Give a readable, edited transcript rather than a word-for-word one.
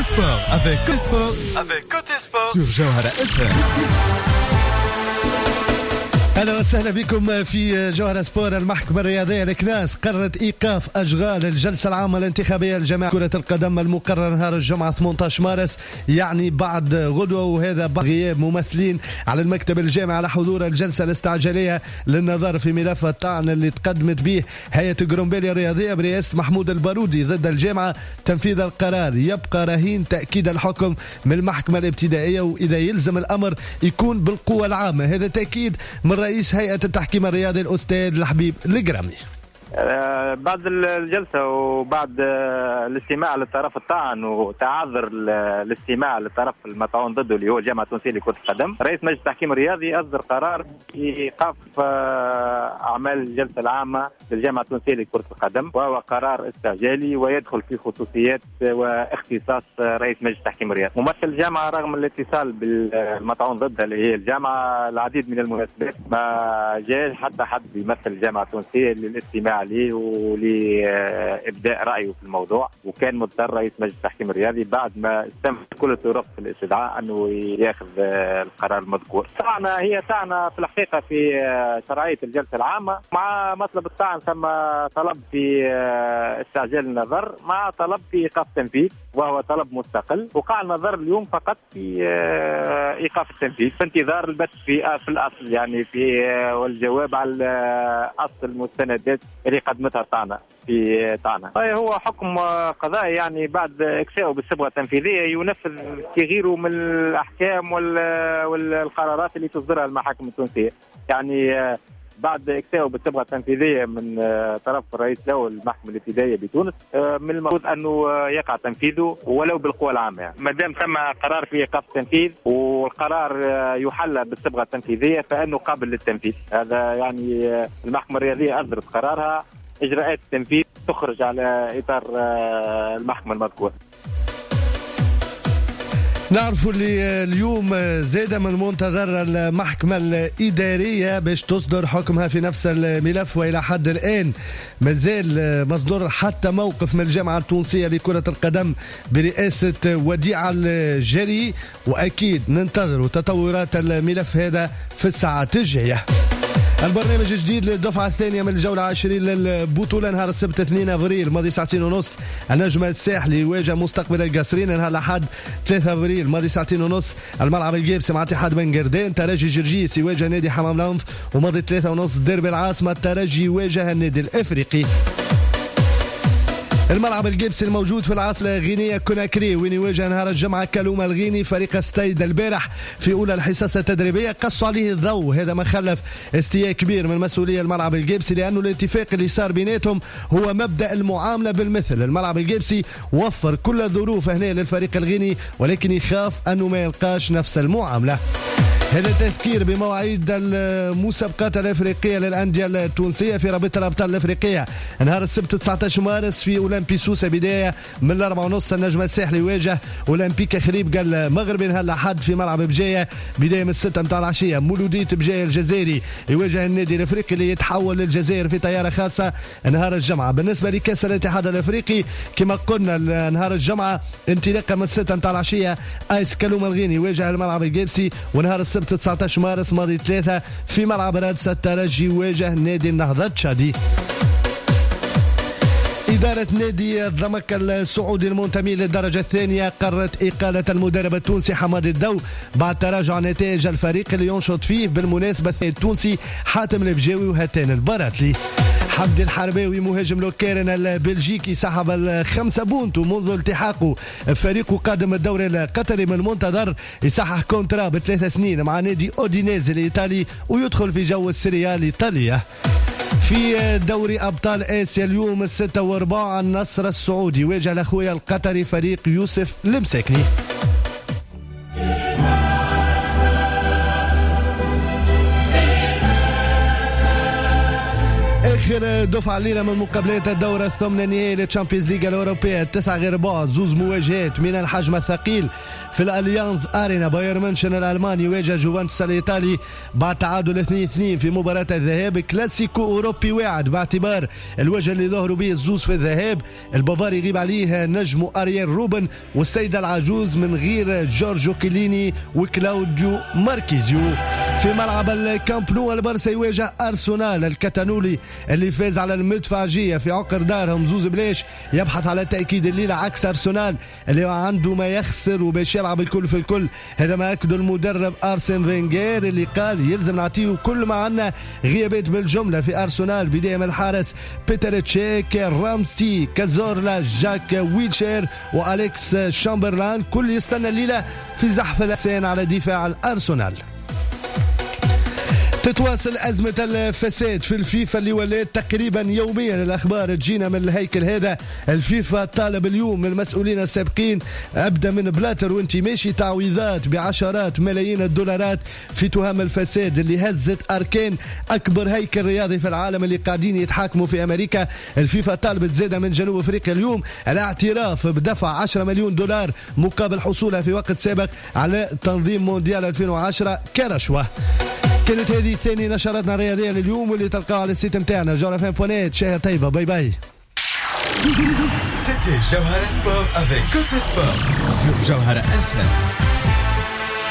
Sport avec Côté Sport sur Jawhara FM. أهلا وسهلا بكم في جوهرة سبور. المحكمة الرياضية الكناس قررت إيقاف أشغال الجلسة العامة الانتخابية لجماعة كرة القدم المقرر نهار الجمعة 18 مارس، يعني بعد غدوة، وهذا بعد غياب ممثلين على المكتب الجامعي على حضور الجلسة الاستعجالية للنظر في ملف الطعن اللي تقدمت به هيئة جرومبيليا الرياضية برئاسة محمود البارودي ضد الجامعة. تنفيذ القرار يبقى رهين تأكيد الحكم من المحكمة الابتدائية، وإذا يلزم الأمر يكون بالقوة العامة. هذا تأكيد من رئيس هيئة التحكيم الرياضي الأستاذ الحبيب القرامي. بعد الجلسة وبعد الاستماع للطرف الطعن وتعذر الاستماع للطرف المطعون ضده اللي هو الجامعة التونسية لكرة القدم، رئيس مجلس التحكيم الرياضي أصدر قرار إيقاف أعمال الجلسة العامة للجامعة التونسية لكرة القدم، وهو قرار استعجالي ويدخل في خصوصيات واختصاص رئيس مجلس التحكيم الرياضي. ممثل الجامعة رغم الاتصال بالمطعون ضده اللي هي الجامعة العديد من المناسبات ما جاء حتى حد يمثل الجامعة التونسية للاستماع ليه ولإبداء رأيه في الموضوع، وكان مضطر رئيس مجلس التحكيم الرياضي بعد ما استمع كل الطرق في الاستدعاء أنه ياخذ القرار المذكور. طعنا هي طعنا في الحقيقة في شرعية الجلسة العامة، مع مطلب الطعن ثم طلب في استعجال النظر مع طلب في إيقاف التنفيذ، وهو طلب مستقل. وقع النظر اليوم فقط في إيقاف التنفيذ في انتظار البث في الأصل، يعني في والجواب على أصل المستندات اللي قدمتها طعنا في طعنا. هو حكم قضائي، يعني بعد إكسائه بالصبغة التنفيذية ينفذ كغيره من الأحكام والقرارات اللي تصدرها المحاكم التونسية. يعني بعد إكسائه بالصبغة التنفيذية من طرف الرئيس الأول المحكمة الابتدائية بتونس، من المفروض أنه يقع تنفيذه ولو بالقوى العامة. يعني ما دام ثم قرار في إيقاف التنفيذ والقرار يحل بالصبغة التنفيذية فإنه قابل للتنفيذ. هذا يعني المحكمة الرياضية أصدرت قرارها، إجراءات التنفيذ تخرج على إطار المحكمة المذكورة. نعرفوا اللي اليوم زاد من المنتظر المحكمة الإدارية باش تصدر حكمها في نفس الملف، وإلى حد الآن مازال مصدر حتى موقف من الجامعة التونسية لكرة القدم برئاسة وديع الجري، وأكيد ننتظر تطورات الملف هذا في الساعات الجاية. البرنامج الجديد للدفعة الثانية من الجولة 20 للبطولة نهار السبت 2 أفريل ماضي ساعتين ونص. النجم الساحلي يواجه مستقبل القصرين نهار الأحد 3 أفريل ماضي ساعتين ونص. الملعب الجيبسي مع اتحاد بن قردان. ترجي جرجيس يواجه نادي حمام الأنف وماضي 3 ونص. ديربي العاصمة الترجي يواجه النادي الإفريقي. الملعب الجيبسي الموجود في العاصمة الغينية كوناكري وين يواجه نهار الجمعة كالوما الغيني فريق ستايد. البارح في أولى الحصص التدريبية قصوا عليه الضوء، هذا ما خلف استياء كبير من مسؤولية الملعب الجيبسي، لأنه الاتفاق اللي صار بيناتهم هو مبدأ المعاملة بالمثل. الملعب الجيبسي وفر كل الظروف هنا للفريق الغيني، ولكن يخاف أنه ما يلقاش نفس المعاملة. هذا تذكير بمواعيد المسابقات الافريقيه للانديه التونسيه في رابطه الابطال الافريقيه نهار السبت 19 مارس في اولمبي سوسه، بدايه من 4:30. النجم الساحلي يواجه اولمبيك خريب المغربي نهار الاحد في ملعب بجايه بدايه من 6 متاع العشيه. مولوديه بجايه الجزائري يواجه النادي الافريقي اللي يتحول للجزائر في طياره خاصه نهار الجمعه. بالنسبه لكاس الاتحاد الافريقي كما قلنا نهار الجمعه انطلاقا من 6 متاع العشيه ايس كالوما الغيني يواجه الملعب الجيبسي، ونهار السبت 19 مارس ماضي 3 في ملعب رادس الترجي يواجه نادي النهضة التشادي. إدارة نادي الضمك السعودي المنتمي للدرجة الثانية قررت إقالة المدرب التونسي حماد الدو بعد تراجع نتائج الفريق اللي ينشط فيه بالمناسبة التونسي حاتم البجاوي وهتان البراتلي. حمدي الحرباوي مهاجم لوكارن البلجيكي سحب 5 بونت منذ التحاقه فريقه قادم الدوري القطري. من المنتظر يصحح كونترا ب3 سنين مع نادي اودينيزي الايطالي ويدخل في جو السيريا الايطاليه. في دوري أبطال آسيا اليوم 6 و4 النصر السعودي يواجه الأخويا القطري فريق يوسف المساكني. آخر آخر دفعة الليلة من مقابلات الدورة الثمانية للتشامبيونز ليغ الأوروبية 9 غير بعض، زوز مواجهات من الحجم الثقيل في الأليانز أرينا. بايرن ميونخ الألماني يواجه جوفنتوس الإيطالي بعد تعادل 2-2 في مباراة الذهاب. كلاسيكو أوروبي واعد باعتبار الوجه اللي ظهروا به الزوز في الذهاب. البافاري يغيب عليه نجم أريير روبن، والسيدة العجوز من غير جورجو كيليني وكلاوديو ماركيزيو. في ملعب الكامب نو البارسا يواجه أرسنال الكتانولي اللي فاز على المدفعجية في عقر دارهم زوز بلاش، يبحث على تأكيد الليلة عكس أرسنال اللي عنده ما يخسر وباش يلعب الكل في الكل. هذا ما أكد المدرب أرسن فينغير اللي قال يلزم نعطيه كل ما عنا. غيابات بالجملة في أرسنال بداية من الحارس بيتر تشيك، رامستي، كازورلا، جاك ويلشير وأليكس شامبرلان، كل يستنى الليلة في زحف الأسان على دفاع الأرسنال. تتواصل أزمة الفساد في الفيفا اللي ولات تقريبا يوميا الأخبار تجينا من الهيكل هذا. الفيفا طالب اليوم من المسؤولين السابقين أبدأ من بلاتر وانتي ماشي تعويضات بعشرات ملايين الدولارات في تهم الفساد اللي هزت أركان أكبر هيكل رياضي في العالم اللي قاعدين يتحاكموا في أمريكا. الفيفا طالبت زادة من جنوب أفريقيا اليوم الاعتراف بدفع 10 مليون دولار مقابل حصولها في وقت سابق على تنظيم مونديال 2010 كرشوة. كانت هذه ثاني نشراتنا الرياضية لليوم واللي تلقاها على السيت متاعنا جوهرة.net. شاهد طيبة، باي باي. C'était Jawhara Sport avec Côté Sport sur Jawhara FM.